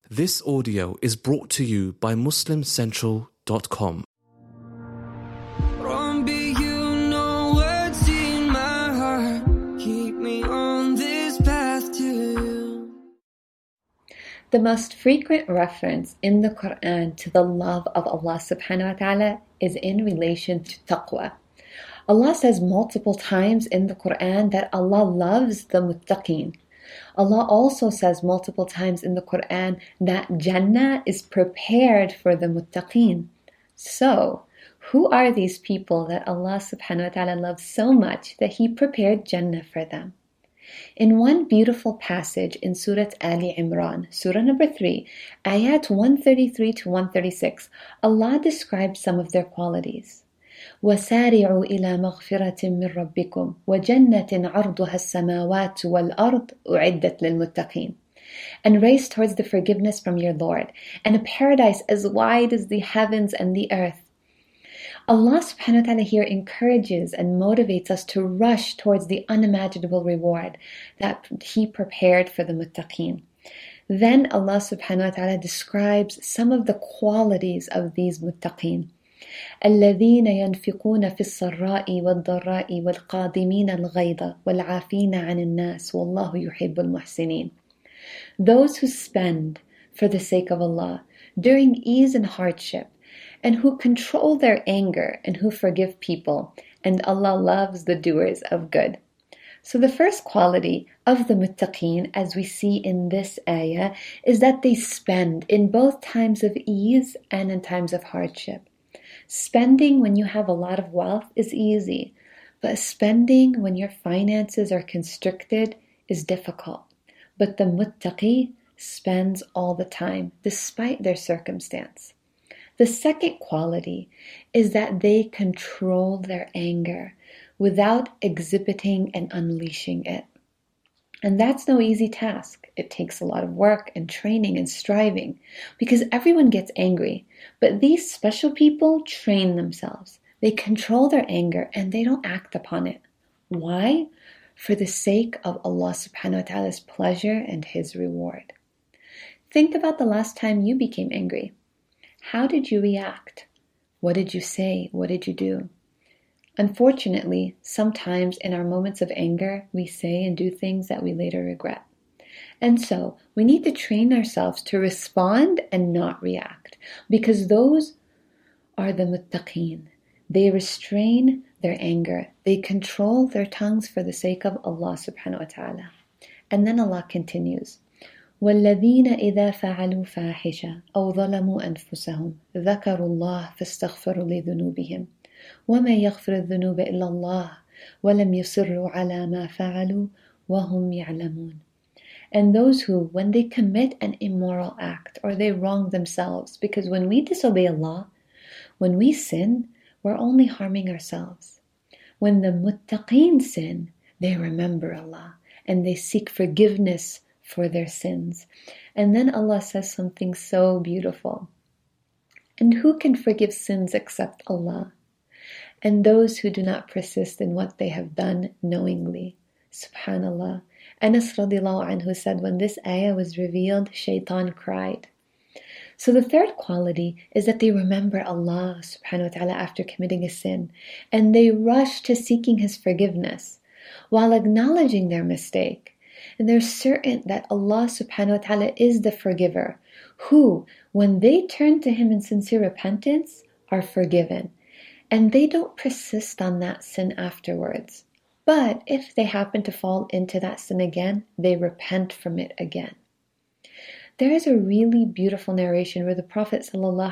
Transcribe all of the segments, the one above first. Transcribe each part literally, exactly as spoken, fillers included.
This audio is brought to you by Muslim Central dot com. The most frequent reference in the Quran to the love of Allah subhanahu wa ta'ala is in relation to taqwa. Allah says multiple times in the Quran that Allah loves the muttaqeen. Allah also says multiple times in the Quran that Jannah is prepared for the muttaqeen. So, who are these people that Allah subhanahu wa ta'ala loves so much that He prepared Jannah for them? In one beautiful passage in Surah Ali Imran, Surah number three, ayat one thirty-three to one thirty-six, Allah describes some of their qualities. وَسَارِعُوا إِلَى مَغْفِرَةٍ مِّن رَبِّكُمْ وَجَنَّةٍ عَرْضُهَا السَّمَاوَاتُ وَالْأَرْضُ أُعِدَّتْ لِلْمُتَّقِينَ. And race towards the forgiveness from your Lord, and a paradise as wide as the heavens and the earth. Allah subhanahu wa ta'ala here encourages and motivates us to rush towards the unimaginable reward that He prepared for the muttaqeen. Then Allah subhanahu wa ta'ala describes some of the qualities of these muttaqeen. الذين ينفقون في السراء والضراء والقادمين الغيظ والعافين عن الناس والله يحب المحسنين. Those who spend for the sake of Allah during ease and hardship, and who control their anger, and who forgive people, and Allah loves the doers of good. So the first quality of the muttaqeen, as we see in this ayah, is that they spend in both times of ease and in times of hardship. Spending when you have a lot of wealth is easy, but spending when your finances are constricted is difficult. But the muttaqi spends all the time, despite their circumstance. The second quality is that they control their anger without exhibiting and unleashing it. And that's no easy task. It takes a lot of work and training and striving, because everyone gets angry. But these special people train themselves. They control their anger and they don't act upon it. Why? For the sake of Allah subhanahu wa ta'ala's pleasure and His reward. Think about the last time you became angry. How did you react? What did you say? What did you do? Unfortunately, sometimes in our moments of anger, we say and do things that we later regret. And so, we need to train ourselves to respond and not react, because those are the muttaqeen. They restrain their anger. They control their tongues for the sake of Allah subhanahu wa ta'ala. And then Allah continues. وَالَّذِينَ إِذَا فَعَلُوا فَاحِشَةً أَوْ ظَلَمُوا أَنفُسَهُمْ ذَكَرُوا اللَّهَ فَاسْتَغْفَرُوا لِذُنُوبِهِمْ وَمَنْ يَغْفِرُ الذُّنُوبَ إِلَّا اللَّهُ وَلَمْ يُصِرُّوا عَلَى مَا فَعَلُوا وَهُمْ يَعْلَمُونَ. And those who, when they commit an immoral act or they wrong themselves, because when we disobey Allah, when we sin, we're only harming ourselves. When the muttaqeen sin, they remember Allah and they seek forgiveness for their sins. And then Allah says something so beautiful. And who can forgive sins except Allah? And those who do not persist in what they have done knowingly. Subhanallah. Anas radiallahu anhu said, when this ayah was revealed, shaitan cried. So the third quality is that they remember Allah subhanahu wa ta'ala after committing a sin, and they rush to seeking His forgiveness while acknowledging their mistake. And they're certain that Allah subhanahu wa ta'ala is the forgiver, who, when they turn to Him in sincere repentance, are forgiven. And they don't persist on that sin afterwards. But if they happen to fall into that sin again, they repent from it again. There is a really beautiful narration where the Prophet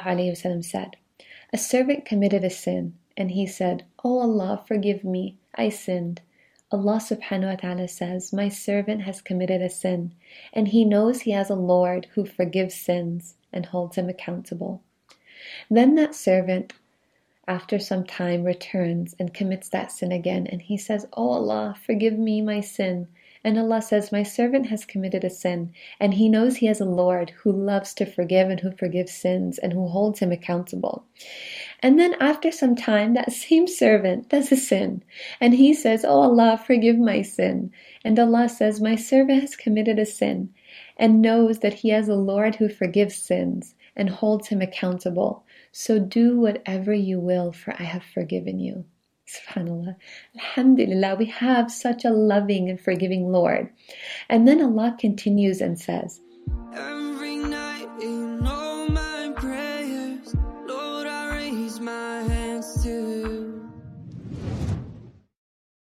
ﷺ said, a servant committed a sin, and he said, "Oh Allah, forgive me, I sinned." Allah subhanahu wa ta'ala says, my servant has committed a sin, and he knows he has a Lord who forgives sins and holds him accountable. Then that servant, after some time, returns and commits that sin again, and he says, "Oh Allah, forgive me my sin." And Allah says, my servant has committed a sin, and he knows he has a Lord who loves to forgive and who forgives sins and who holds him accountable. And then after some time, that same servant does a sin, and he says, "Oh Allah, forgive my sin." And Allah says, my servant has committed a sin, and knows that he has a Lord who forgives sins and holds him accountable. So do whatever you will, for I have forgiven you. SubhanAllah. Alhamdulillah, we have such a loving and forgiving Lord. And then Allah continues and says,